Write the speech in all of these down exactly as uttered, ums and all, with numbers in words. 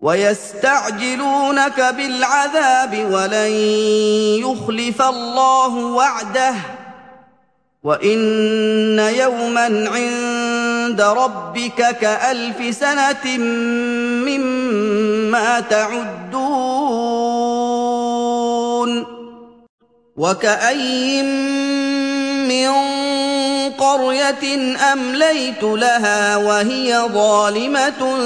وَيَسْتَعْجِلُونَكَ بِالْعَذَابِ وَلَن يُخْلِفَ اللَّهُ وَعْدَهُ وَإِنَّ يَوْمًا عِندَ رَبِّكَ كَأَلْفِ سَنَةٍ مِّمَّا تَعُدُّونَ وَكَأَيِّن مِّن قَرْيَةٍ أَمْلَيْتُ لَهَا وَهِيَ ظَالِمَةٌ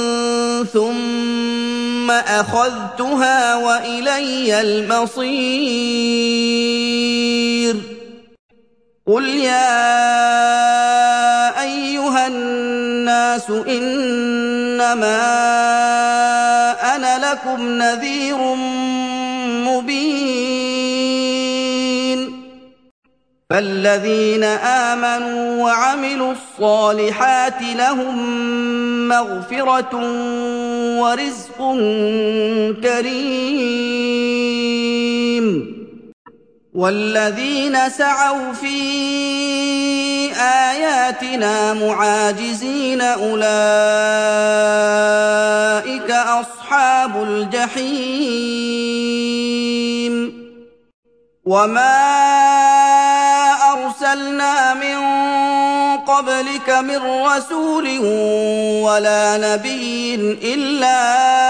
ثُمَّ أَخَذْتُهَا وَإِلَيَّ الْمَصِيرُ قُلْ يَا أَيُّهَا النَّاسُ إِنَّمَا أَنَا لَكُمْ نَذِيرٌ مُّبِينٌ فَالَّذِينَ آمَنُوا وَعَمِلُوا الصَّالِحَاتِ لَهُم مَّغْفِرَةٌ وَرِزْقٌ كَرِيمٌ وَالَّذِينَ سَعَوْا فِي آيَاتِنَا مُعَاجِزِينَ أُولَٰئِكَ أَصْحَابُ الْجَحِيمِ وَمَا أَرْسَلْنَا مِن قَبْلِكَ مِن رَّسُولٍ وَلَا نَبِيٍّ إِلَّا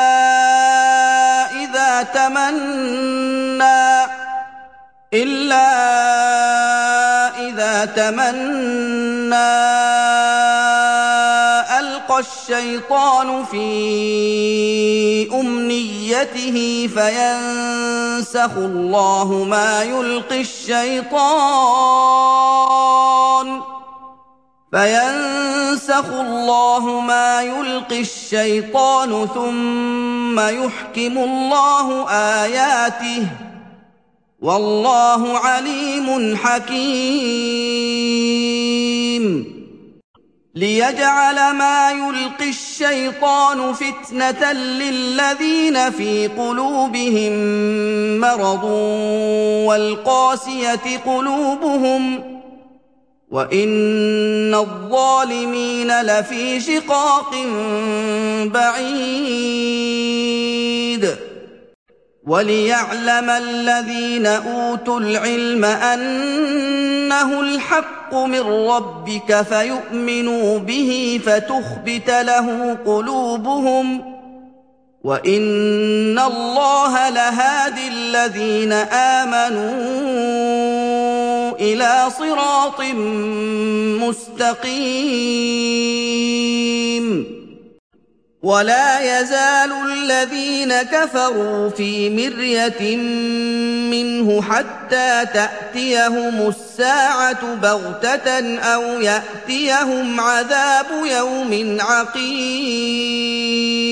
إِذَا تَمَنَّىٰ إِلَّا إِذَا تَمَنَّىٰ أَلْقَى الشَّيْطَانُ فِي أُمْنِيَّتِهِ فَيَنسَخُ اللَّهُ مَا يُلْقِي الشَّيْطَانُ فَيَنسَخُ اللَّهُ مَا يُلْقِي الشَّيْطَانُ ثُمَّ يُحْكِمُ اللَّهُ آيَاتِهِ وَاللَّهُ عَلِيمٌ حَكِيمٌ لِيَجْعَلَ مَا يُلْقِي الشَّيْطَانُ فِتْنَةً لِّلَّذِينَ فِي قُلُوبِهِم مَّرَضٌ وَالْقَاسِيَةِ قُلُوبُهُمْ ۗ وَإِنَّ الظَّالِمِينَ لَفِي شِقَاقٍ بَعِيدٍ وَلِيَعْلَمَ الَّذِينَ أُوتُوا الْعِلْمَ أَنَّهُ الْحَقُّ مِن رَّبِّكَ فَيُؤْمِنُوا بِهِ فَتُخْبِتَ لَهُ قُلُوبُهُمْ ۗ وَإِنَّ اللَّهَ لَهَادِي الَّذِينَ آمَنُوا إِلَىٰ صِرَاطٍ مُّسْتَقِيمٍ وَلَا يَزَالُ الَّذِينَ كَفَرُوا فِي مِرْيَةٍ مِّنْهُ حَتَّىٰ تَأْتِيَهُمُ السَّاعَةُ بَغْتَةً أَوْ يَأْتِيَهُمْ عَذَابُ يَوْمٍ عَقِيمٍ